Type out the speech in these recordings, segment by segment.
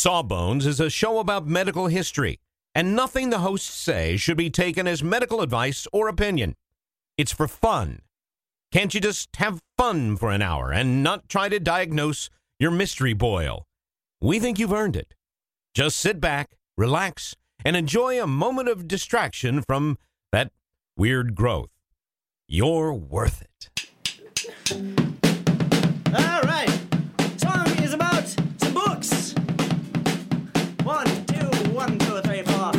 Sawbones is a show about medical history, and nothing the hosts say should be taken as medical advice or opinion. It's for fun. Can't you just have fun for an hour and not try to diagnose your mystery boil? We think you've earned it. Just sit back, relax, and enjoy a moment of distraction from that weird growth. You're worth it. All right. Song is about some books. 1, 2, 1, 2, 3, 4.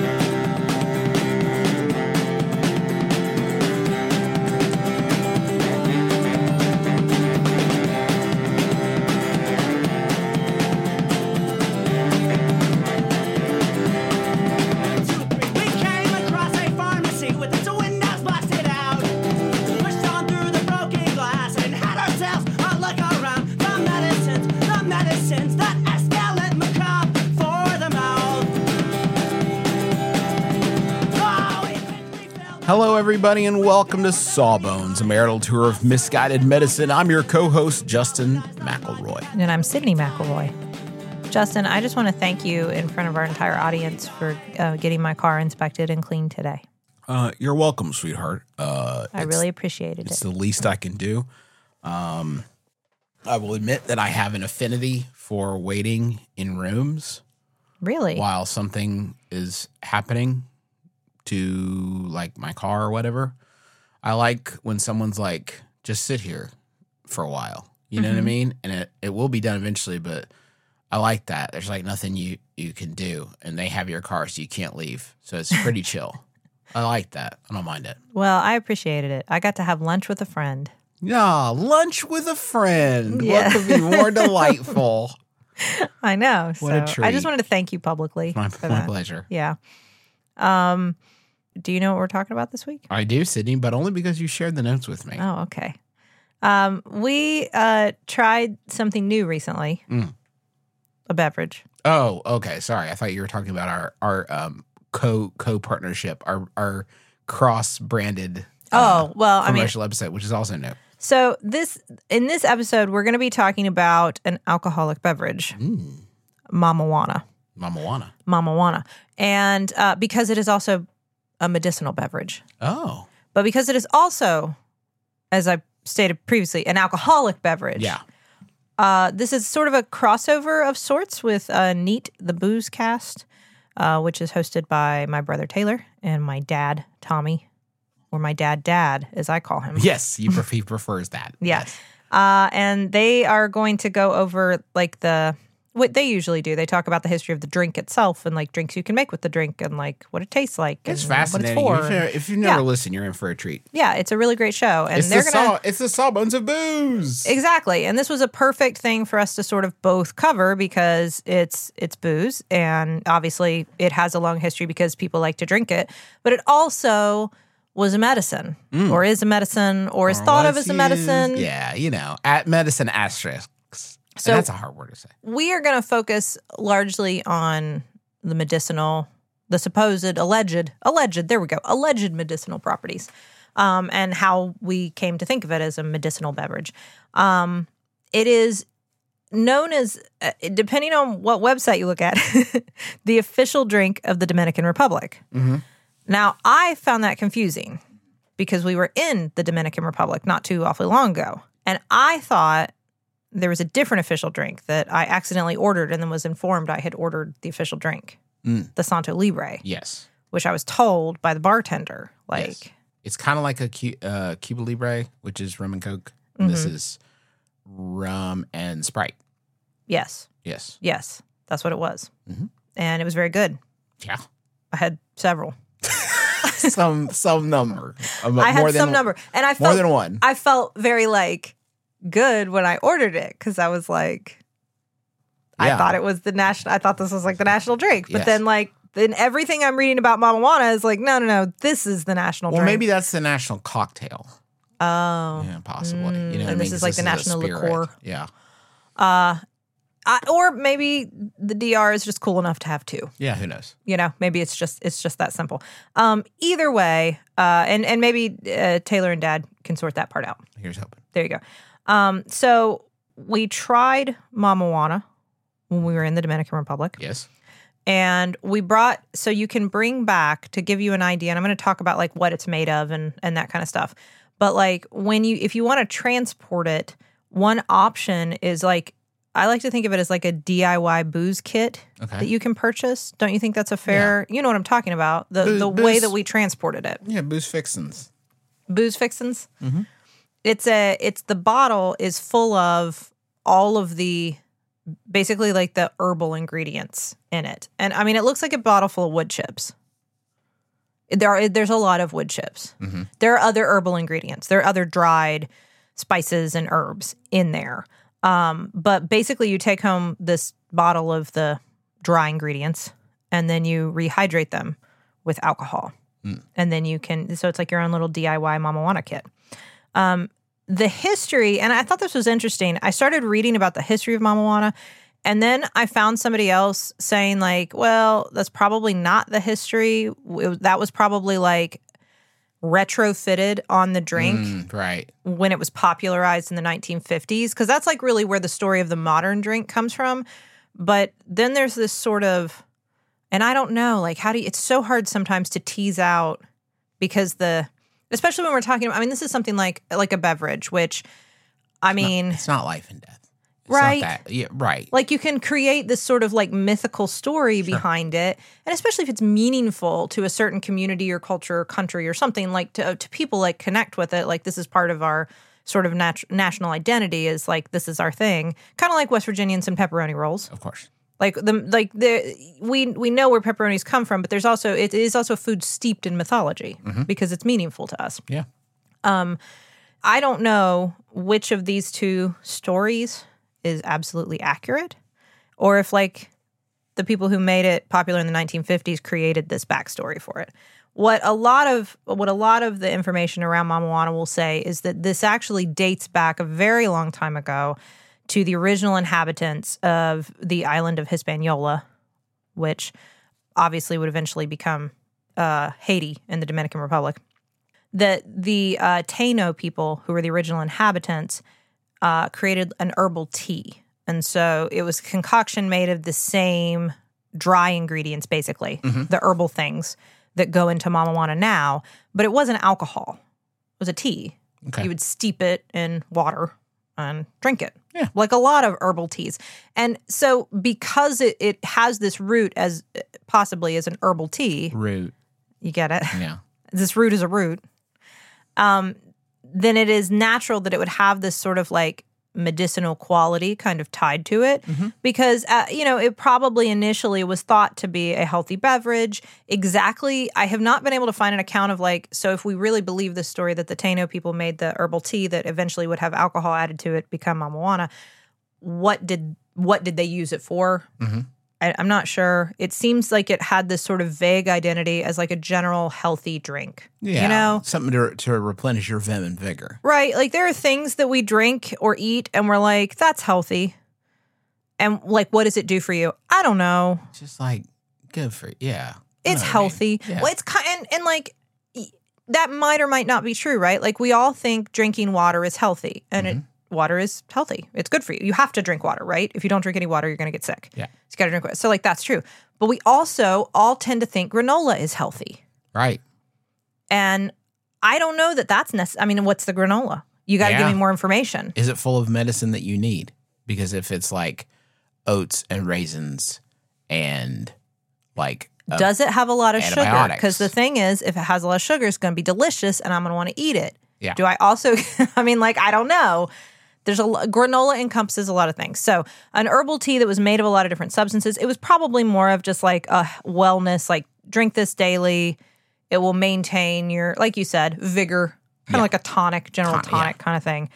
Hello, everybody, and welcome to Sawbones, a marital tour of misguided medicine. I'm your co-host, Justin McElroy. And I'm Sydney McElroy. Justin, I just want to thank you in front of our entire audience for getting my car inspected and cleaned today. You're welcome, sweetheart. I really appreciated it. It's the least I can do. I will admit that I have an affinity for waiting in rooms. Really? While something is happening to, like, my car or whatever. I like when someone's like, just sit here for a while. You know what I mean? And it will be done eventually, but I like that. There's, like, nothing you can do. And they have your car, so you can't leave. So it's pretty chill. I like that. I don't mind it. Well, I appreciated it. I got to have lunch with a friend. Yeah, lunch with a friend. Yeah. What could be more delightful? I know. What a so treat. I just wanted to thank you publicly. My for that. pleasure. Yeah. Do you know what we're talking about this week? I do, Sydney, but only because you shared the notes with me. Oh, okay. We tried something new recently. A beverage. Oh, okay. Sorry. I thought you were talking about our co-partnership, our cross-branded commercial episode, which is also new. So in this episode, we're going to be talking about an alcoholic beverage, Mamajuana. Mamajuana. And because it is also a medicinal beverage. Oh. But because it is also, as I stated previously, an alcoholic beverage. Yeah. This is sort of a crossover of sorts with Neat, the Booze Cast, which is hosted by my brother Taylor and my dad, Tommy, or my dad, as I call him. Yes, he prefers that. Yeah. Yes. And they are going to go over like what they usually do. They talk about the history of the drink itself and like drinks you can make with the drink and like what it tastes like. It's and fascinating. What it's for. If you've never listened, you're in for a treat. Yeah, it's a really great show. And it's the Sawbones of booze. Exactly. And this was a perfect thing for us to sort of both cover because it's booze. And obviously it has a long history because people like to drink it. But it also was a medicine or is a medicine or is thought of as a medicine. Yeah, at medicine asterisks. So that's a hard word to say. We are going to focus largely on the medicinal, the supposed alleged medicinal properties, and how we came to think of it as a medicinal beverage. It is known as, depending on what website you look at, the official drink of the Dominican Republic. Mm-hmm. Now, I found that confusing because we were in the Dominican Republic not too awfully long ago, and I thought there was a different official drink that I accidentally ordered and then was informed I had ordered the official drink, the Santo Libre. Yes. Which I was told by the bartender. Yes. It's kind of like a Cuba Libre, which is rum and Coke. And this is rum and Sprite. Yes. Yes. Yes. That's what it was. Mm-hmm. And it was very good. Yeah. I had several. some number. I had some number. And I felt more than one. I felt very good when I ordered it because I was like, I thought it was I thought this was like the national drink. But then then everything I'm reading about Mamajuana is like, no, this is the national drink. Well, maybe that's the national cocktail. Oh. Yeah, possibly. You know what I mean? This is like the national liqueur. Yeah. Or maybe the DR is just cool enough to have two. Yeah, who knows? Maybe it's just that simple. Either way, and maybe Taylor and Dad can sort that part out. Here's hoping. There you go. So we tried Mamajuana when we were in the Dominican Republic. Yes. And we brought, so you can bring back, to give you an idea, and I'm going to talk about like what it's made of and that kind of stuff. But like if you want to transport it, one option is like, I like to think of it as like a DIY booze kit that you can purchase. Don't you think that's a fair, you know what I'm talking about? The way that we transported it. Yeah, booze fixins. Booze fixins? Mm-hmm. It's the bottle is full of all of the, basically like the herbal ingredients in it. And I mean, it looks like a bottle full of wood chips. There's a lot of wood chips. Mm-hmm. There are other herbal ingredients. There are other dried spices and herbs in there. But basically you take home this bottle of the dry ingredients and then you rehydrate them with alcohol. And then you can, so it's like your own little DIY Mamajuana kit. The history, and I thought this was interesting. I started reading about the history of Mamajuana, and then I found somebody else saying like, well, that's probably not the history. That was probably like retrofitted on the drink right when it was popularized in the 1950s, because that's like really where the story of the modern drink comes from. But then there's this sort of, and I don't know, like it's so hard sometimes to tease out, because especially when we're talking about, I mean, this is something like a beverage, which, I mean, it's not life and death. It's right? Not that. Yeah, right. Like you can create this sort of like mythical story behind it, and especially if it's meaningful to a certain community or culture or country or something, like to people like connect with it. Like this is part of our sort of national identity, is like this is our thing. Kind of like West Virginians and pepperoni rolls, of course. We know where pepperonis come from, but it is also food steeped in mythology because it's meaningful to us. Yeah. I don't know which of these two stories is absolutely accurate, or if like the people who made it popular in the 1950s created this backstory for it. What a lot of the information around Mamajuana will say is that this actually dates back a very long time ago to the original inhabitants of the island of Hispaniola, which obviously would eventually become Haiti in the Dominican Republic. That the Taino people, who were the original inhabitants, created an herbal tea. And so it was a concoction made of the same dry ingredients, basically, the herbal things that go into Mamajuana now, but it wasn't alcohol. It was a tea. Okay. You would steep it in water and drink it. Yeah. Like a lot of herbal teas. And so because it has this root as possibly as an herbal tea. Root. You get it? Yeah. This root is a root. Then it is natural that it would have this sort of like medicinal quality kind of tied to it because, it probably initially was thought to be a healthy beverage. Exactly. I have not been able to find an account of like, so if we really believe this story that the Taino people made the herbal tea that eventually would have alcohol added to it become Mamajuana, what did they use it for? I'm not sure. It seems like it had this sort of vague identity as like a general healthy drink. Yeah. Something to replenish your vim and vigor. Right. Like there are things that we drink or eat and we're like, that's healthy. And like, what does it do for you? I don't know. Just like, good for you. Yeah. It's healthy. Yeah. Well, it's kind and like that might or might not be true, right? Like we all think drinking water is healthy and water is healthy. It's good for you. You have to drink water, right? If you don't drink any water, you're going to get sick. Yeah. So you got to drink water. So like that's true. But we also all tend to think granola is healthy. Right. And I don't know that that's necessary. I mean, what's the granola? You got to give me more information. Is it full of medicine that you need? Because if it's like oats and raisins and like does it have a lot of sugar? antibiotics. Because the thing is, if it has a lot of sugar, it's going to be delicious and I'm going to want to eat it. Yeah. Do I also, I mean, like, I don't know. Granola encompasses a lot of things. So an herbal tea that was made of a lot of different substances, it was probably more of just like a wellness, like drink this daily. It will maintain your, like you said, vigor, kind of like a tonic, general tonic kind of thing.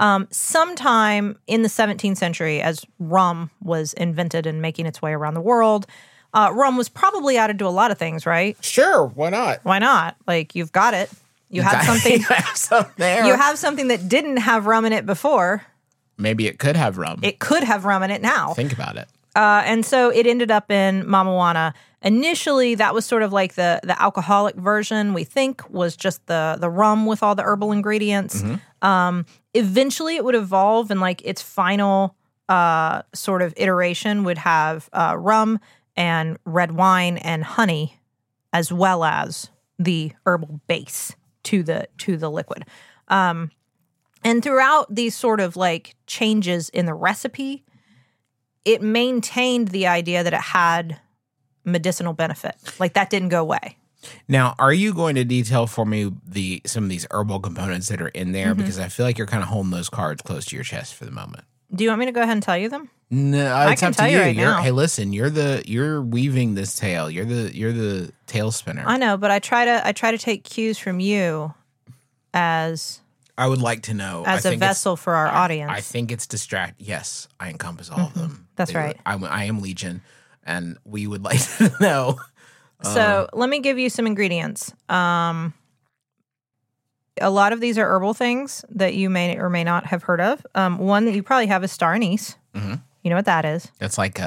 Sometime in the 17th century, as rum was invented and making its way around the world, rum was probably added to a lot of things, right? Sure, why not? Why not? Like you've got it. You have something. You have something there. You have something that didn't have rum in it before. Maybe it could have rum. It could have rum in it now. Think about it. And so it ended up in Mamajuana. Initially, that was sort of like the alcoholic version, we think, was just the rum with all the herbal ingredients. Eventually, it would evolve and like its final sort of iteration would have rum and red wine and honey, as well as the herbal base to the liquid. And throughout these sort of like changes in the recipe, it maintained the idea that it had medicinal benefit. Like that didn't go away. Now, are you going to detail for me some of these herbal components that are in there? Because I feel like you're kind of holding those cards close to your chest for the moment. Do you want me to go ahead and tell you them? No, it's can up tell to you you. right now. Hey, listen, you're weaving this tale. You're the tail spinner. I know, but I try to take cues from you as I would like to know a vessel for our audience. I think it's distract. Yes, I encompass all of them. That's right. I am Legion, and we would like to know. So let me give you some ingredients. A lot of these are herbal things that you may or may not have heard of. One that you probably have is star anise. Mm-hmm. You know what that is? It's like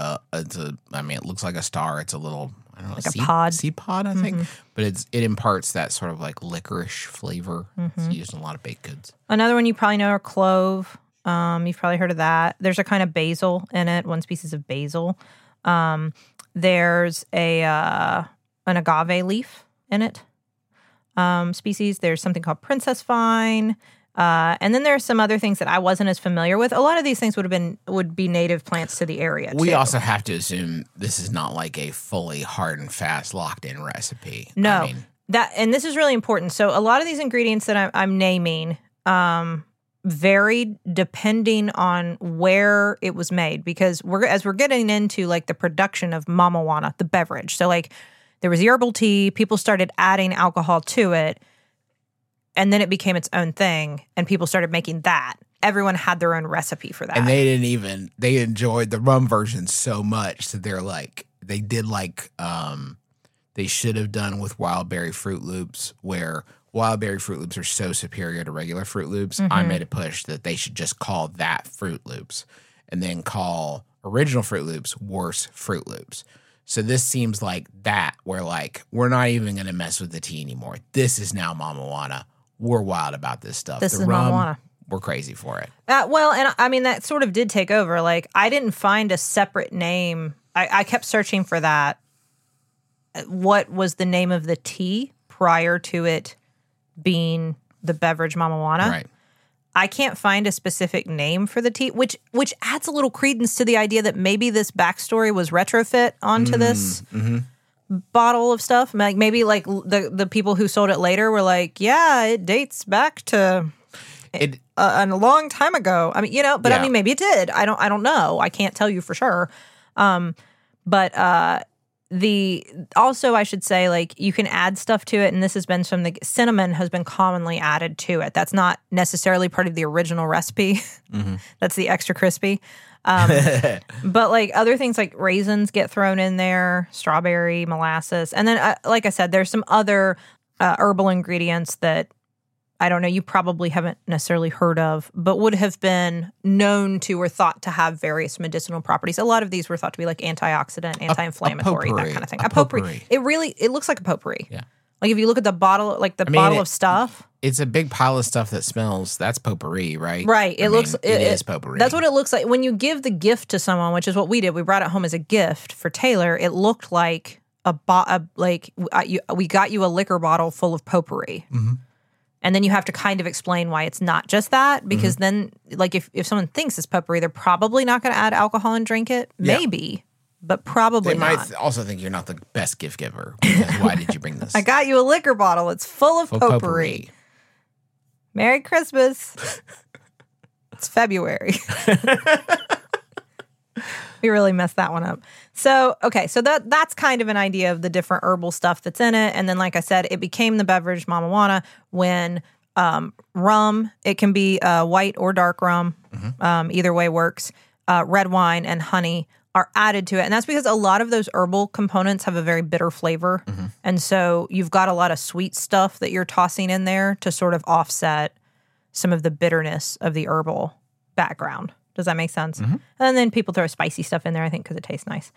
it looks like a star. It's a little, I don't know, like a pod. Seed pod, I think. But it imparts that sort of like licorice flavor. It's used in a lot of baked goods. Another one you probably know are clove. You've probably heard of that. There's a kind of basil in it, one species of basil. There's an agave leaf in it. Species. There's something called princess vine. And then there are some other things that I wasn't as familiar with. A lot of these things would be native plants to the area. We too. also have to assume this is not like a fully hard and fast locked in recipe. No, I mean, and this is really important. So a lot of these ingredients that I'm naming vary depending on where it was made, because as we're getting into like the production of mamajuana, the beverage. So like there was the herbal tea, people started adding alcohol to it, and then it became its own thing, and people started making that. Everyone had their own recipe for that. and they enjoyed the rum version so much that they should have done with Wild Berry Fruit Loops, where Wild Berry Fruit Loops are so superior to regular Fruit Loops. I made a push that they should just call that Fruit Loops and then call original Fruit Loops worse Fruit Loops. So this seems like that, where like, we're not even going to mess with the tea anymore. This is now mamajuana. We're wild about this stuff. This the is rum, mamajuana. We're crazy for it. Well, and I mean, that sort of did take over. Like, I didn't find a separate name. I kept searching for that. What was the name of the tea prior to it being the beverage mamajuana? Right. I can't find a specific name for the tea, which adds a little credence to the idea that maybe this backstory was retrofit onto this bottle of stuff. Like maybe like the people who sold it later were like, yeah, it dates back to a long time ago. I mean, but I mean, maybe it did. I don't know. I can't tell you for sure. But also I should say, like, you can add stuff to it, and this has been cinnamon has been commonly added to it. That's not necessarily part of the original recipe. That's the extra crispy. But like other things like raisins get thrown in there, strawberry, molasses. And then, like I said, there's some other herbal ingredients that I don't know, you probably haven't necessarily heard of, but would have been known to or thought to have various medicinal properties. A lot of these were thought to be like antioxidant, anti-inflammatory, that kind of thing. A potpourri. It looks like a potpourri. Yeah. Like if you look at the bottle, like bottle of stuff. It's a big pile of stuff that smells. That's potpourri, right? Right. It is potpourri. That's what it looks like. When you give the gift to someone, which is what we did, we brought it home as a gift for Taylor. It looked like we got you a liquor bottle full of potpourri. Mm-hmm. And then you have to kind of explain why it's not just that, because then, like, if someone thinks it's potpourri, they're probably not going to add alcohol and drink it. Yeah. Maybe, but probably they not. They might also think you're not the best gift giver. Because why did you bring this? I got you a liquor bottle. It's full of potpourri. Merry Christmas. It's February. We really messed that one up. So, okay, so that's kind of an idea of the different herbal stuff that's in it. And then, like I said, it became the beverage mamajuana when rum, it can be white or dark rum, either way works, red wine and honey are added to it. And that's because a lot of those herbal components have a very bitter flavor. Mm-hmm. And so you've got a lot of sweet stuff that you're tossing in there to sort of offset some of the bitterness of the herbal background. Does that make sense? Mm-hmm. And then people throw spicy stuff in there, I think, because it tastes nice.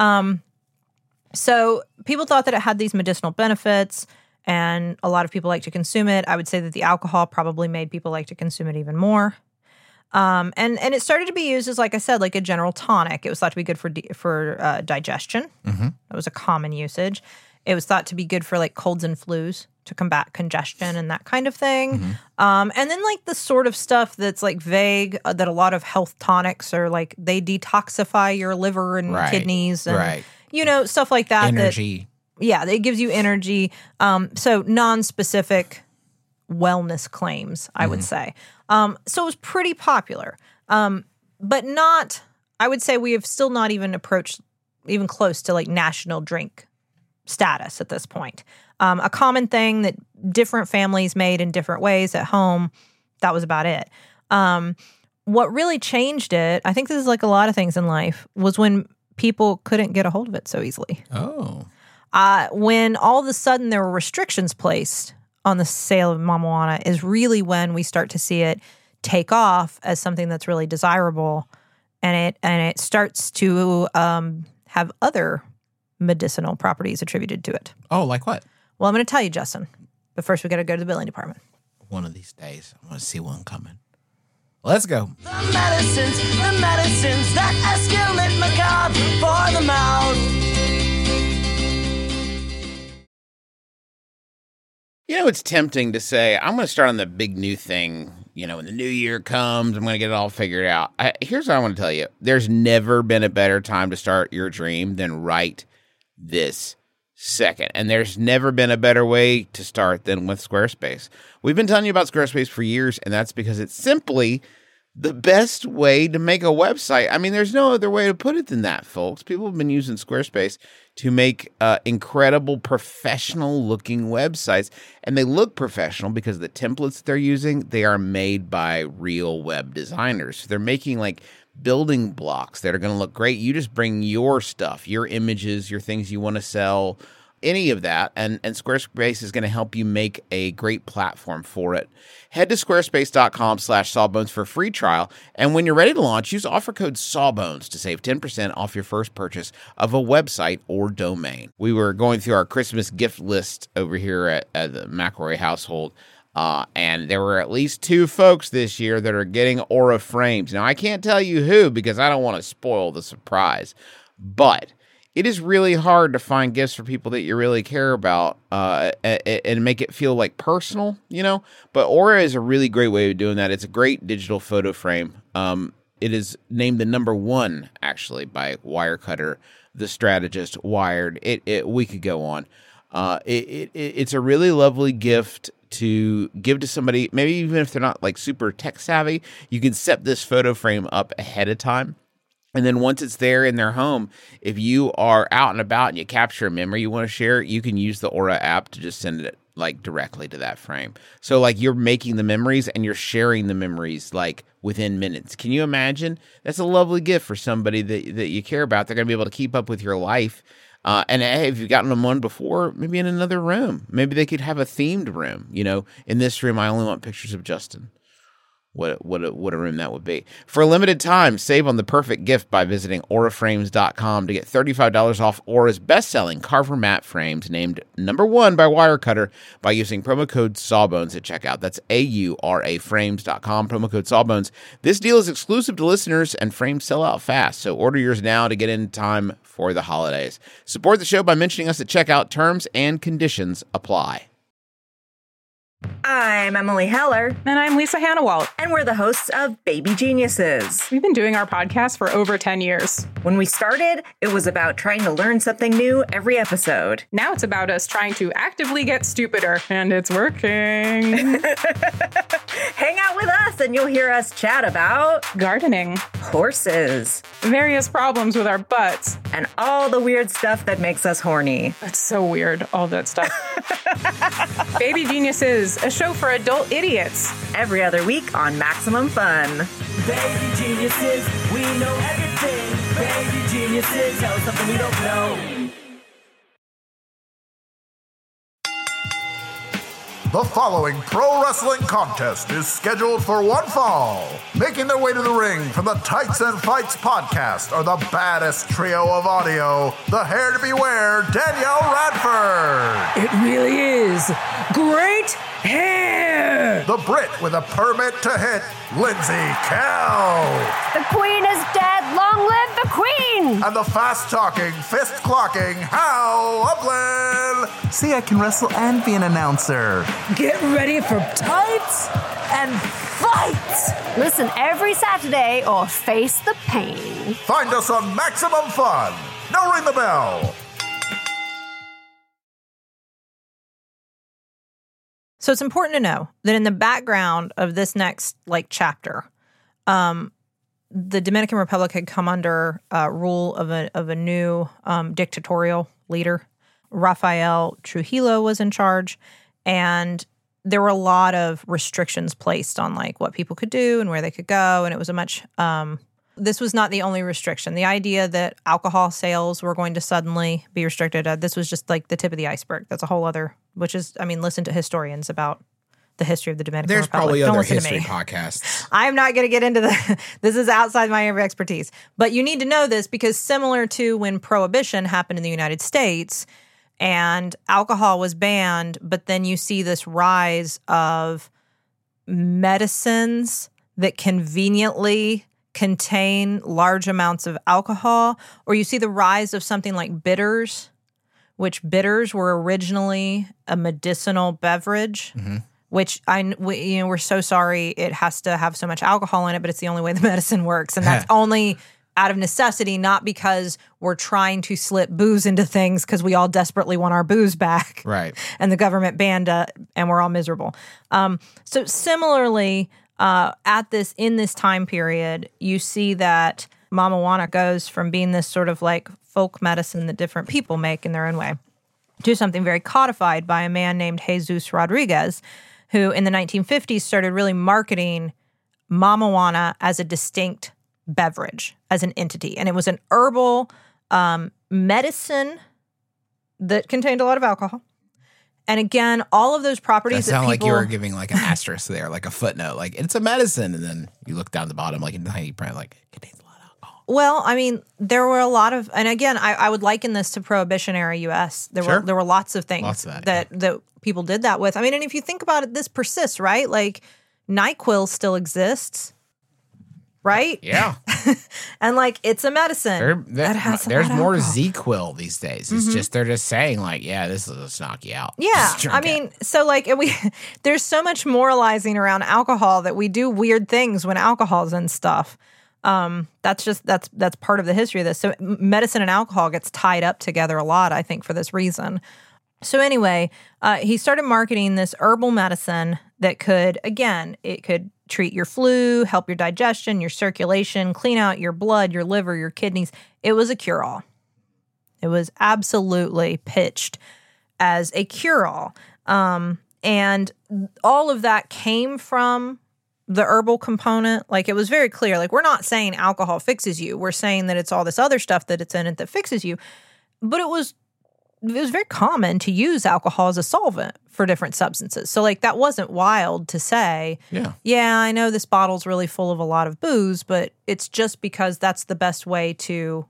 So people thought that it had these medicinal benefits, and a lot of people like to consume it. I would say that the alcohol probably made people like to consume it even more. And it started to be used as, like I said, like a general tonic. It was thought to be good for digestion. That was a common usage. It was thought to be good for like colds and flus to combat congestion and that kind of thing. And then like the sort of stuff that's like vague that a lot of health tonics are like they detoxify your liver and kidneys and stuff like that. Energy. It gives you energy. So non-specific wellness claims, I would say. So it was pretty popular, but not. I would say we have still not even approached even close to like national drink status at this point. A common thing that different families made in different ways at home, that was about it. What really changed it, I think this is like a lot of things in life, was when people couldn't get a hold of it so easily. Oh. When all of a sudden there were restrictions placed on the sale of Mama Juana is really when we start to see it take off as something that's really desirable, and it starts to have other medicinal properties attributed to it. Oh, like what? Well, I'm going to tell you, Justin. But first, we got to go to the billing department. One of these days, I'm going to see one coming. Let's go. The medicines that escalate macabre for the mouth. You know, it's tempting to say, I'm going to start on the big new thing. You know, when the new year comes, I'm going to get it all figured out. Here's what I want to tell you. There's never been a better time to start your dream than right this second. And there's never been a better way to start than with Squarespace. We've been telling you about Squarespace for years, and that's because it's simply the best way to make a website. I mean, there's no other way to put it than that, folks. People have been using Squarespace to make incredible professional-looking websites, and they look professional because the templates that they're using, they are made by real web designers. So they're making like building blocks that are going to look great. You just bring your stuff, your images, your things you want to sell, any of that, and Squarespace is going to help you make a great platform for it. Head to squarespace.com/sawbones for a free trial, and when you're ready to launch, use offer code SAWBONES to save 10% off your first purchase of a website or domain. We were going through our Christmas gift list over here at the McElroy household, and there were at least 2 folks this year that are getting Aura frames. Now, I can't tell you who because I don't want to spoil the surprise, but it is really hard to find gifts for people that you really care about and make it feel like personal, you know? But Aura is a really great way of doing that. It's a great digital photo frame. It is named the #1, actually, by Wirecutter, The Strategist, Wired. We could go on. It's a really lovely gift to give to somebody, maybe even if they're not like super tech savvy. You can set this photo frame up ahead of time. And then once it's there in their home, if you are out and about and you capture a memory you want to share, you can use the Aura app to just send it like directly to that frame. So like you're making the memories and you're sharing the memories like within minutes. Can you imagine? That's a lovely gift for somebody that you care about. They're going to be able to keep up with your life. And hey, if you've gotten them one before, maybe in another room, maybe they could have a themed room. You know, in this room, I only want pictures of Justin. What a room that would be. For a limited time, save on the perfect gift by visiting auraframes.com to get $35 off Aura's best-selling Carver matte frames named #1 by Wirecutter by using promo code SAWBONES at checkout. That's auraframes.com, promo code SAWBONES. This deal is exclusive to listeners and frames sell out fast, so order yours now to get in time for the holidays. Support the show by mentioning us at checkout. Terms and conditions apply. I'm Emily Heller. And I'm Lisa Hannawalt. And we're the hosts of Baby Geniuses. We've been doing our podcast for over 10 years. When we started, it was about trying to learn something new every episode. Now it's about us trying to actively get stupider, and it's working. Hang out with us and you'll hear us chat about gardening, horses, various problems with our butts, and all the weird stuff that makes us horny. That's so weird, all that stuff. Baby Geniuses, a show for adult idiots. Every other week on Maximum Fun. Baby geniuses, we know everything. Baby geniuses, tell us something we don't know. The following pro wrestling contest is scheduled for one fall. Making their way to the ring from the Tights and Fights podcast are the baddest trio of audio, the hair to beware, Danielle Radford. It really is great Here! The Brit with a permit to hit, Lindsay Kell. The queen is dead. Long live the queen! And the fast-talking, fist-clocking Hal Lublin. See, I can wrestle and be an announcer. Get ready for tights and fights! Listen every Saturday or face the pain. Find us on Maximum Fun. Now ring the bell. So it's important to know that in the background of this next chapter, the Dominican Republic had come under rule of a new dictatorial leader. Rafael Trujillo was in charge, and there were a lot of restrictions placed on what people could do and where they could go, and it was a much this was not the only restriction. The idea that alcohol sales were going to suddenly be restricted, this was just the tip of the iceberg. That's a whole other, listen to historians about the history of the Dominican There's Republic. probably Don't other listen history to me. podcasts. I'm not going to get into this is outside my area of expertise. But you need to know this because similar to when Prohibition happened in the United States and alcohol was banned, but then you see this rise of medicines that conveniently contain large amounts of alcohol, or you see the rise of something like bitters, which bitters were originally a medicinal beverage, which we're so sorry it has to have so much alcohol in it, but it's the only way the medicine works. And that's only out of necessity, not because we're trying to slip booze into things because we all desperately want our booze back. Right. And the government banned it, and we're all miserable. So similarly, in this time period, you see that Mama Juana goes from being this sort of folk medicine that different people make in their own way to something very codified by a man named Jesus Rodriguez, who in the 1950s started really marketing Mama Juana as a distinct beverage, as an entity. And it was an herbal medicine that contained a lot of alcohol. And again, all of those properties That sound people, like you were giving an asterisk there, a footnote, it's a medicine, and then you look down the bottom in tiny print, it contains a lot of alcohol. Well, there were a lot of, and again, I would liken this to Prohibition era U.S. There were lots of things Lots of that people did that with. And if you think about it, this persists, right? NyQuil still exists, right? Yeah. And it's a medicine. There's more ZQuil these days. It's just, they're just saying this will just knock you out. Yeah. Just drink it. So there's so much moralizing around alcohol that we do weird things when alcohol's in stuff. That's part of the history of this. So medicine and alcohol gets tied up together a lot, I think, for this reason. So anyway, he started marketing this herbal medicine that could treat your flu, help your digestion, your circulation, clean out your blood, your liver, your kidneys. It was a cure-all. It was absolutely pitched as a cure-all. And all of that came from the herbal component. It was very clear. We're not saying alcohol fixes you. We're saying that it's all this other stuff that it's in it that fixes you. But it was very common to use alcohol as a solvent for different substances. So that wasn't wild to say, yeah, I know this bottle's really full of a lot of booze, but it's just because that's the best way to,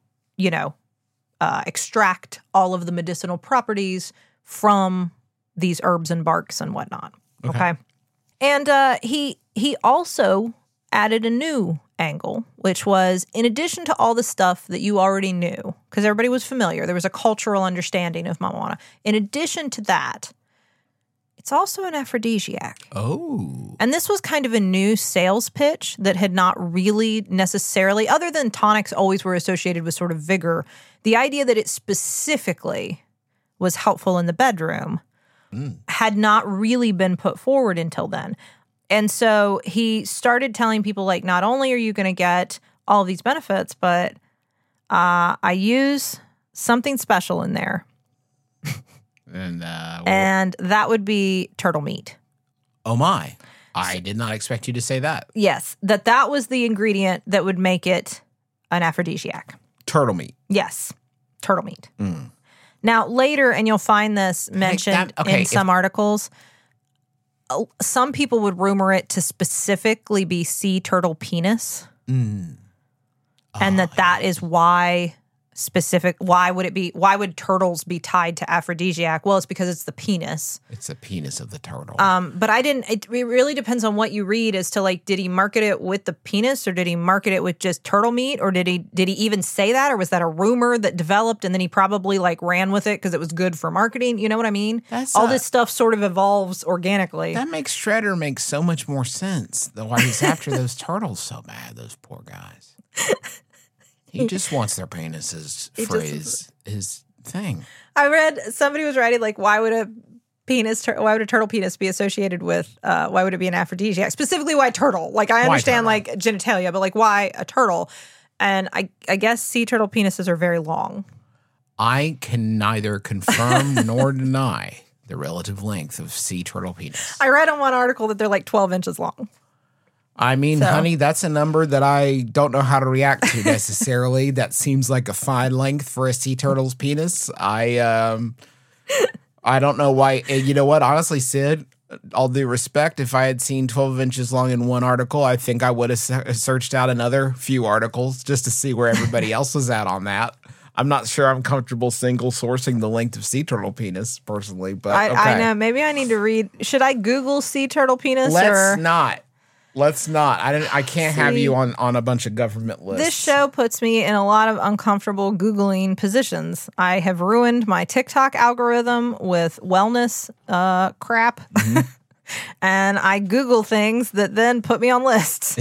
extract all of the medicinal properties from these herbs and barks and whatnot. Okay. And he also added a new angle, which was in addition to all the stuff that you already knew, because everybody was familiar, there was a cultural understanding of Mama Juana. In addition to that, it's also an aphrodisiac. Oh. And this was kind of a new sales pitch that had not really necessarily, other than tonics always were associated with sort of vigor, the idea that it specifically was helpful in the bedroom had not really been put forward until then. And so he started telling people, not only are you going to get all of these benefits, but I use something special in there. And that would be turtle meat. Oh my. I did not expect you to say that. Yes, that was the ingredient that would make it an aphrodisiac. Turtle meat. Yes, turtle meat. Now, later, and you'll find this mentioned in some articles, some people would rumor it to specifically be sea turtle penis. And that is why specific. Why would turtles be tied to aphrodisiac? Well, it's because it's the penis. It's the penis of the turtle. But it really depends on what you read as to like, did he market it with the penis or did he market it with just turtle meat, or did he even say that, or was that a rumor that developed and then he probably like ran with it because it was good for marketing? You know what I mean? All this stuff sort of evolves organically. That makes Shredder make so much more sense. Why he's after those turtles so bad, those poor guys. He just wants their penises for his thing. I read somebody was writing like, why would a turtle penis be associated with? Why would it be an aphrodisiac? Specifically, why turtle? Like I understand like genitalia, but like why a turtle? And I guess sea turtle penises are very long. I can neither confirm nor deny the relative length of sea turtle penis. I read in one article that they're like 12 inches long. I mean, honey, that's a number that I don't know how to react to necessarily. That seems like a fine length for a sea turtle's penis. I don't know why. You know what? Honestly, Sid, all due respect, if I had seen 12 inches long in one article, I think I would have searched out another few articles just to see where everybody else was at on that. I'm not sure I'm comfortable single sourcing the length of sea turtle penis personally, but I know. Maybe I need to read. Should I Google sea turtle penis? Let's not. I can't have you on a bunch of government lists. This show puts me in a lot of uncomfortable Googling positions. I have ruined my TikTok algorithm with wellness crap. Mm-hmm. And I Google things that then put me on lists.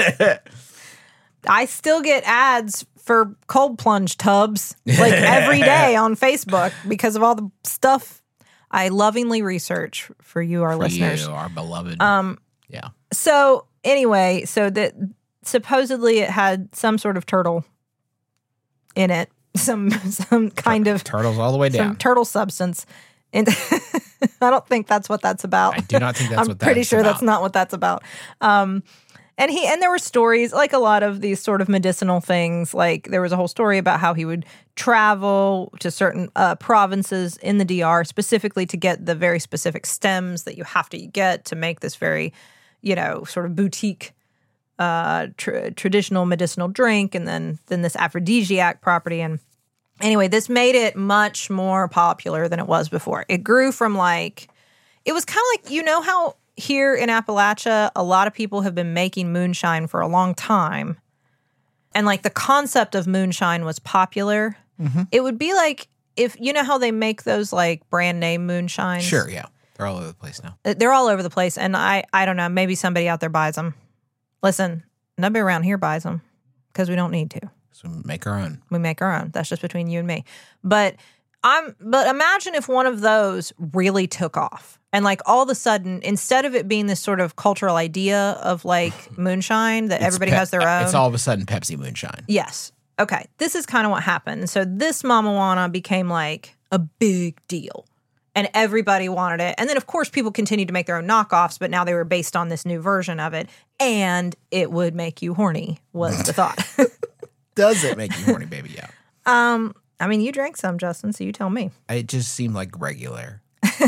I still get ads for cold plunge tubs like every day on Facebook because of all the stuff I lovingly research for you, our listeners. You, our beloved. Yeah. So anyway, that supposedly it had some sort of turtle in it, some kind of turtles all the way down, some turtle substance. And I don't think that's what that's about. I do not think that's what that's about. I'm pretty sure that's not what that's about. And there were stories, like a lot of these sort of medicinal things. Like there was a whole story about how he would travel to certain provinces in the DR specifically to get the very specific stems that you have to get to make this very, sort of boutique traditional medicinal drink, and then this aphrodisiac property. And anyway, this made it much more popular than it was before. It grew from it was kind of like, how here in Appalachia, a lot of people have been making moonshine for a long time. And the concept of moonshine was popular. Mm-hmm. It would be like if, how they make those brand name moonshines? Sure, yeah. They're all over the place now. They're all over the place. And I don't know, maybe somebody out there buys them. Listen, nobody around here buys them because we don't need to. So we make our own. We make our own. That's just between you and me. But imagine if one of those really took off. And all of a sudden, instead of it being this sort of cultural idea of moonshine that everybody has their own. It's all of a sudden Pepsi moonshine. Yes. Okay. This is kind of what happened. So this Mama Juana became a big deal. And everybody wanted it. And then, of course, people continued to make their own knockoffs, but now they were based on this new version of it. And it would make you horny, was the thought. Does it make you horny, baby? Yeah. I mean, you drank some, Justin, so you tell me. It just seemed like regular.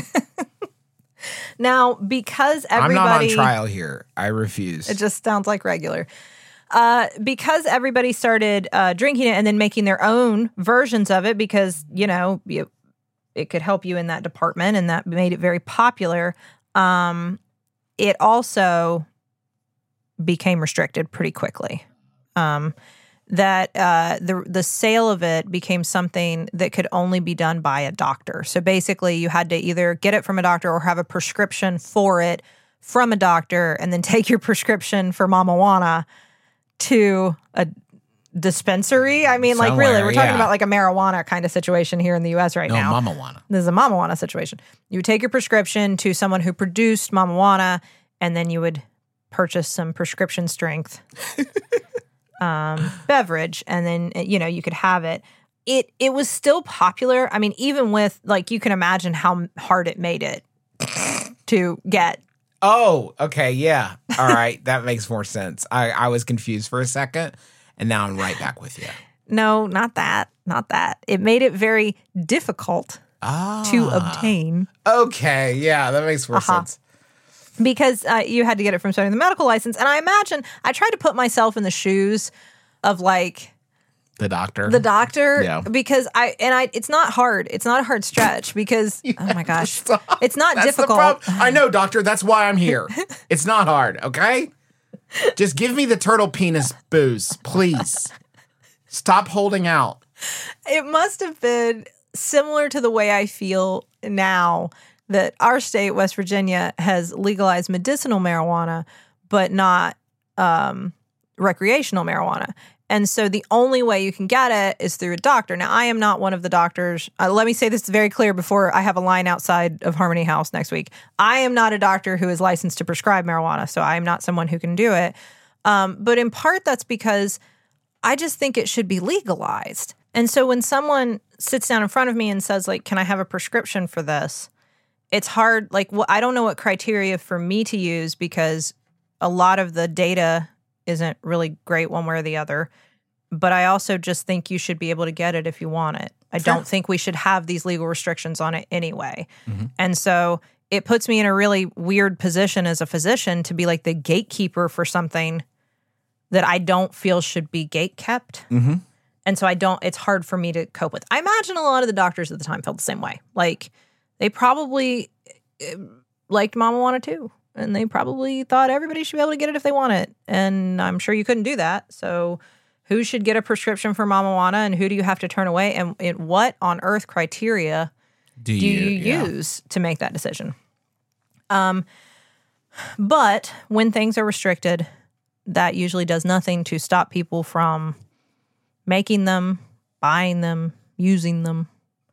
Now, because everybody... I'm not on trial here. I refuse. It just sounds like regular. Because everybody started drinking it and then making their own versions of it because, it could help you in that department, and that made it very popular. It also became restricted pretty quickly. The sale of it became something that could only be done by a doctor. So basically, you had to either get it from a doctor or have a prescription for it from a doctor, and then take your prescription for Mama Juana to a dispensary. I mean, really, we're talking about a marijuana kind of situation here in the U.S. right now. Mama Juana. This is a Mama Juana situation. You would take your prescription to someone who produced Mama Juana, and then you would purchase some prescription strength beverage, and then you could have it. It was still popular. I mean, even with you can imagine how hard it made it to get. Oh, okay, yeah. All right, that makes more sense. I was confused for a second. And now I'm right back with you. No, not that. Not that. It made it very difficult to obtain. Okay, yeah, that makes more sense. Because you had to get it from somebody with a medical license. And I imagine, I tried to put myself in the shoes of The doctor. The doctor, Yeah. because it's not hard. It's not a hard stretch because, oh my gosh, it's not That's the difficult. problem. I know, doctor. That's why I'm here. It's not hard, okay? Just give me the turtle penis booze, please. Stop holding out. It must have been similar to the way I feel now that our state, West Virginia, has legalized medicinal marijuana, but not recreational marijuana. And so the only way you can get it is through a doctor. Now, I am not one of the doctors. Let me say this very clear before I have a line outside of Harmony House next week. I am not a doctor who is licensed to prescribe marijuana, so I am not someone who can do it. But in part, that's because I just think it should be legalized. And so when someone sits down in front of me and says, like, can I have a prescription for this? It's hard. Like, I don't know what criteria for me to use because a lot of the data isn't really great one way or the other. But I also just think you should be able to get it if you want it. I don't think we should have these legal restrictions on it anyway. Mm-hmm. And so it puts me in a really weird position as a physician to be like the gatekeeper for something that I don't feel should be gatekept. Mm-hmm. And so it's hard for me to cope with. I imagine a lot of the doctors at the time felt the same way. Like, they probably liked Mama Wanna too. And they probably thought everybody should be able to get it if they want it. And I'm sure you couldn't do that. So who should get a prescription for Mama Wanna and who do you have to turn away? And what on earth criteria do you use to make that decision? But when things are restricted, that usually does nothing to stop people from making them, buying them, using them,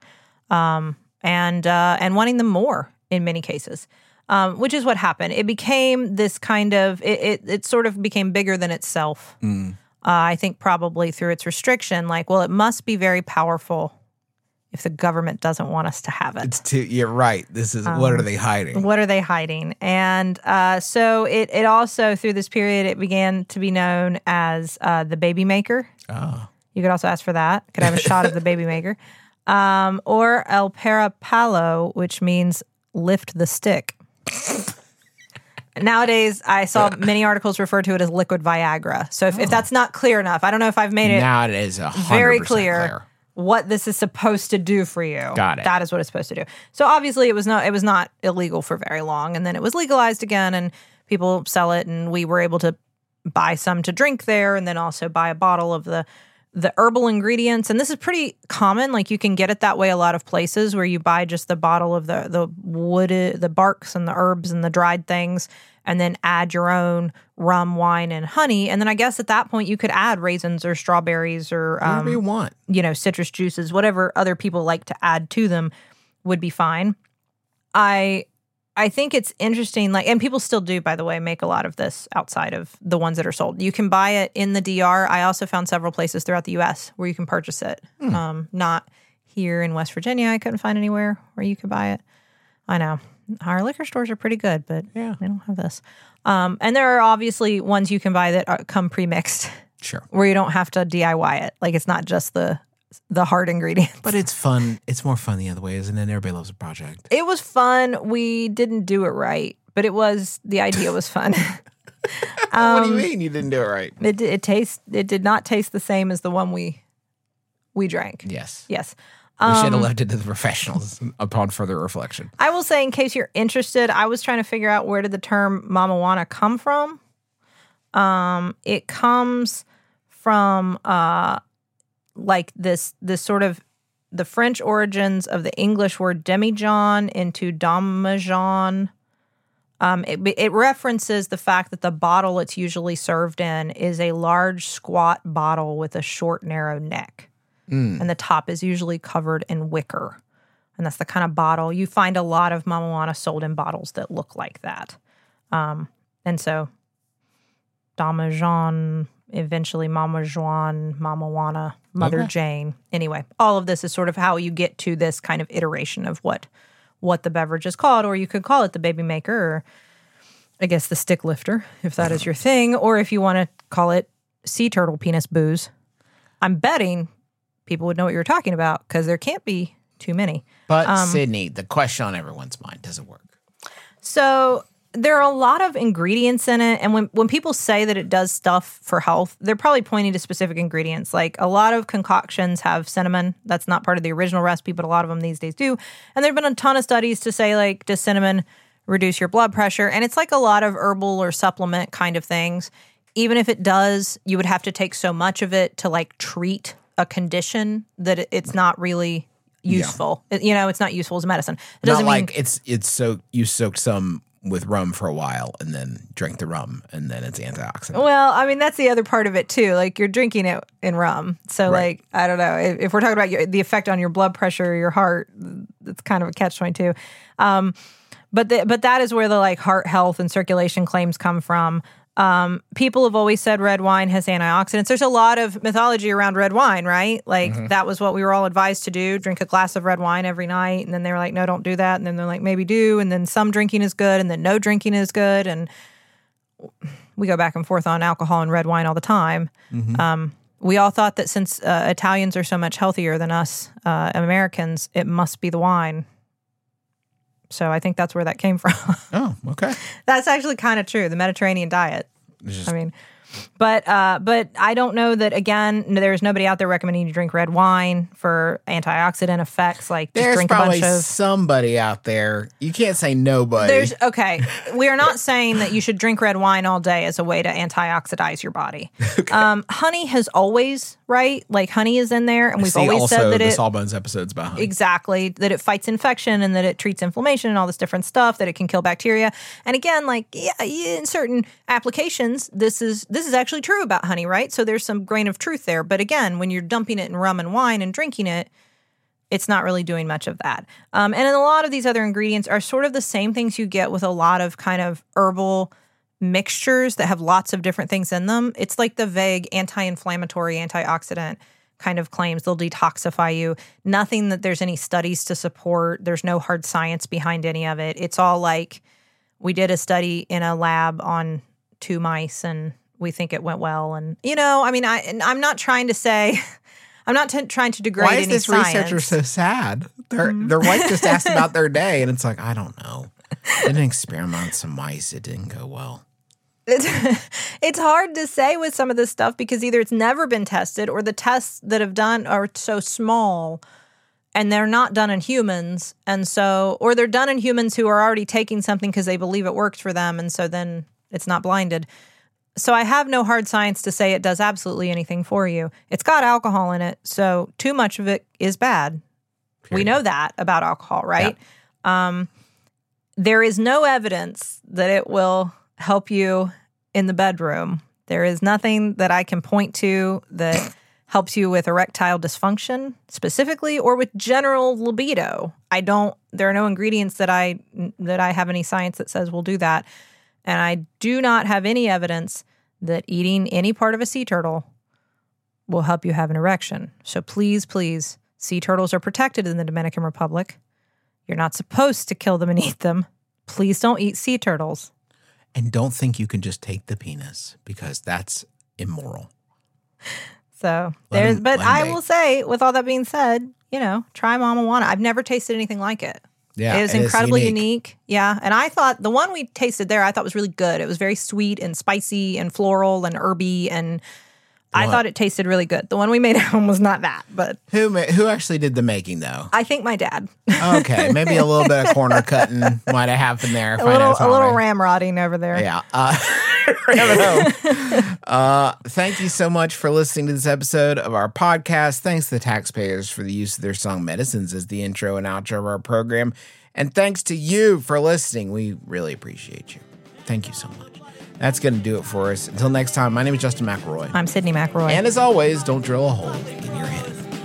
and wanting them more in many cases. Which is what happened. It became this kind of, it sort of became bigger than itself. I think probably through its restriction, like, well, it must be very powerful if the government doesn't want us to have it. You're right. This is, what are they hiding? What are they hiding? And so it also, through this period, it began to be known as the baby maker. Oh. You could also ask for that. Could have a shot of the baby maker. Or El Parapalo, which means lift the stick. Nowadays, I saw many articles refer to it as liquid Viagra. So if that's not clear enough, I don't know if I've made it now it is 100% very clear what this is supposed to do for you. Got it. That is what it's supposed to do. So obviously, it was not illegal for very long, and then it was legalized again, and people sell it, and we were able to buy some to drink there, and then also buy a bottle of the herbal ingredients. And this is pretty common. Like, you can get it that way a lot of places where you buy just the bottle of the wood, the barks and the herbs and the dried things, and then add your own rum, wine, and honey. And then I guess at that point you could add raisins or strawberries or whatever you want. Citrus juices, whatever other people like to add to them would be fine. I think it's interesting, like, and people still do, by the way, make a lot of this outside of the ones that are sold. You can buy it in the DR. I also found several places throughout the U.S. where you can purchase it. Not here in West Virginia. I couldn't find anywhere where you could buy it. I know. Our liquor stores are pretty good, but they don't have this. And there are obviously ones you can buy that come pre-mixed. Sure. Where you don't have to DIY it. Like, it's not just the hard ingredients. But it's fun. It's more fun the other way, isn't it? Everybody loves a project. It was fun. We didn't do it right, but the idea was fun. What do you mean you didn't do it right? It did not taste the same as the one we drank. Yes. Yes. We should have left it to the professionals upon further reflection. I will say, in case you're interested, I was trying to figure out where did the term Mama Wanna come from. It comes from like this sort of the French origins of the English word demijohn into damijohn. It references the fact that the bottle it's usually served in is a large, squat bottle with a short, narrow neck. And the top is usually covered in wicker. And that's the kind of bottle. You find a lot of Mama Wanna sold in bottles that look like that. And so Damijohn, eventually Mama Joan, Mama Wanna, Mother Jane. Anyway, all of this is sort of how you get to this kind of iteration of what the beverage is called, or you could call it the baby maker, or I guess the stick lifter, if that is your thing, or if you want to call it sea turtle penis booze. I'm betting people would know what you're talking about because there can't be too many. But Sydney, the question on everyone's mind, does it work? So there are a lot of ingredients in it. And when people say that it does stuff for health, they're probably pointing to specific ingredients. Like a lot of concoctions have cinnamon. That's not part of the original recipe, but a lot of them these days do. And there've been a ton of studies to say, like, does cinnamon reduce your blood pressure? And it's like a lot of herbal or supplement kind of things. Even if it does, you would have to take so much of it to like treat a condition that it's not really useful. Yeah. It's not useful as medicine. It doesn't not mean like it's so you soaked some with rum for a while and then drink the rum and then it's antioxidant. Well, I mean, that's the other part of it too. Like you're drinking it in rum. So like, I don't know. If we're talking about the effect on your blood pressure or your heart, it's kind of a catch-22. But that is where the like heart health and circulation claims come from. People have always said red wine has antioxidants. There's a lot of mythology around red wine, right? Like that was what we were all advised to do, drink a glass of red wine every night. And then they were like, no, don't do that. And then they're like, maybe do. And then some drinking is good and then no drinking is good. And we go back and forth on alcohol and red wine all the time. We all thought that since Italians are so much healthier than us Americans, it must be the wine. So I think that's where that came from. Oh, okay. That's actually kind of true. The Mediterranean diet. But I don't know that, again, there's nobody out there recommending you drink red wine for antioxidant effects. Like, just there's drink a probably bunch of... somebody out there. You can't say nobody. Okay. We are not saying that you should drink red wine all day as a way to antioxidize your body. Okay. Honey has always, right? Like, honey is in there, and we've always said that the Sawbones episode's about honey. Exactly. That it fights infection and that it treats inflammation and all this different stuff, that it can kill bacteria. And again, like, in certain applications, this is actually true about honey, right? So there's some grain of truth there. But again, when you're dumping it in rum and wine and drinking it, it's not really doing much of that. And then a lot of these other ingredients are sort of the same things you get with a lot of kind of herbal mixtures that have lots of different things in them. It's like the vague anti-inflammatory, antioxidant kind of claims. They'll detoxify you. Nothing that there's any studies to support. There's no hard science behind any of it. It's all like, we did a study in a lab on 2 mice and we think it went well. And, I'm not trying to say, I'm not trying to degrade any science. Why is this researcher so sad? Their wife just asked about their day, and it's like, I don't know. They didn't experiment on some mice. It didn't go well. It's hard to say with some of this stuff because either it's never been tested or the tests that have done are so small and they're not done in humans. And so, or they're done in humans who are already taking something because they believe it works for them. And so then it's not blinded. So I have no hard science to say it does absolutely anything for you. It's got alcohol in it, so too much of it is bad. Period. We know that about alcohol, right? Yeah. There is no evidence that it will help you in the bedroom. There is nothing that I can point to that helps you with erectile dysfunction specifically or with general libido. There are no ingredients that I have any science that says will do that. And I do not have any evidence that eating any part of a sea turtle will help you have an erection. So please, please, sea turtles are protected in the Dominican Republic. You're not supposed to kill them and eat them. Please don't eat sea turtles. And don't think you can just take the penis because that's immoral. So I will say, with all that being said, try Mama Juana. I've never tasted anything like it. Yeah, it was incredibly unique. Yeah. And I thought the one we tasted there, I thought was really good. It was very sweet and spicy and floral and herby. And I thought it tasted really good. The one we made at home was not that. But who actually did the making, though? I think my dad. Okay. Maybe a little bit of corner cutting might have happened there. A little ramrodding over there. Yeah. Thank you so much for listening to this episode of our podcast. Thanks to the taxpayers for the use of their song Medicines as the intro and outro of our program. And thanks to you for listening. We really appreciate you. Thank you so much. That's going to do it for us. Until next time, my name is Justin McElroy. I'm Sydney McElroy. And as always, don't drill a hole in your head.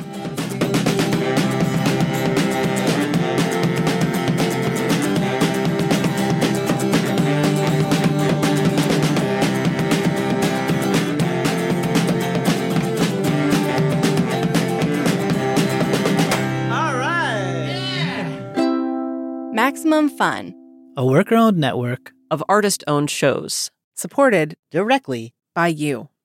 Maximum Fun, a worker-owned network of artist-owned shows, supported directly by you.